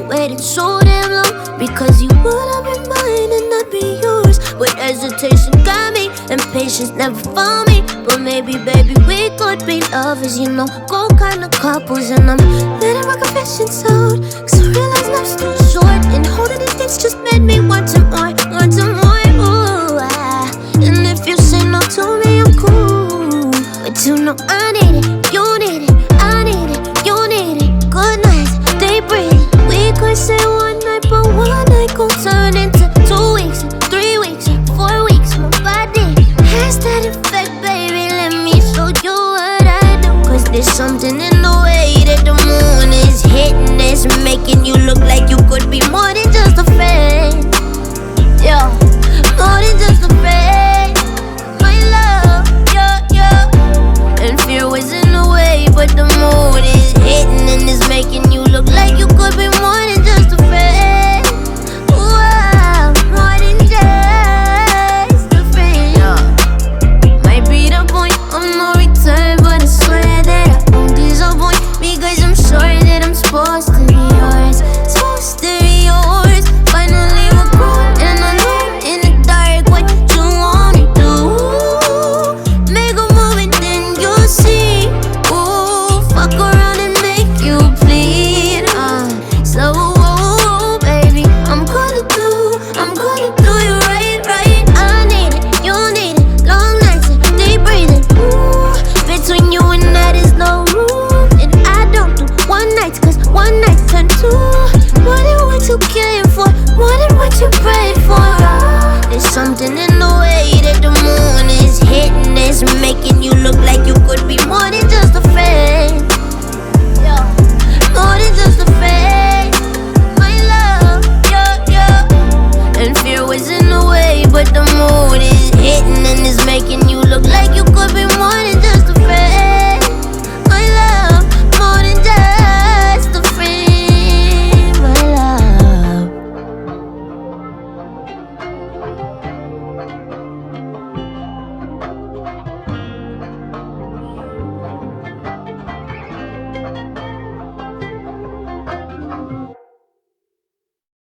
waited so damn long, because you wanna be mine and not be yours. But hesitation got me, and patience never found me. But maybe, baby, we could be lovers, you know, go kind of couples. And I'm letting my confessions out, cause I realize life's too short, and holding these things just made me want to more, want to more. Ooh, and if you say no to me, I'm cool, but you know I need it, you need it, I need it, you need it. Good nights, they breathe. We could say one night, but one night gon' turn into 2 weeks, 3 weeks, 4 weeks. My body has that effect, baby. Let me show you what I do. Cause there's something in the way that the moon is hitting that's making you look like you could be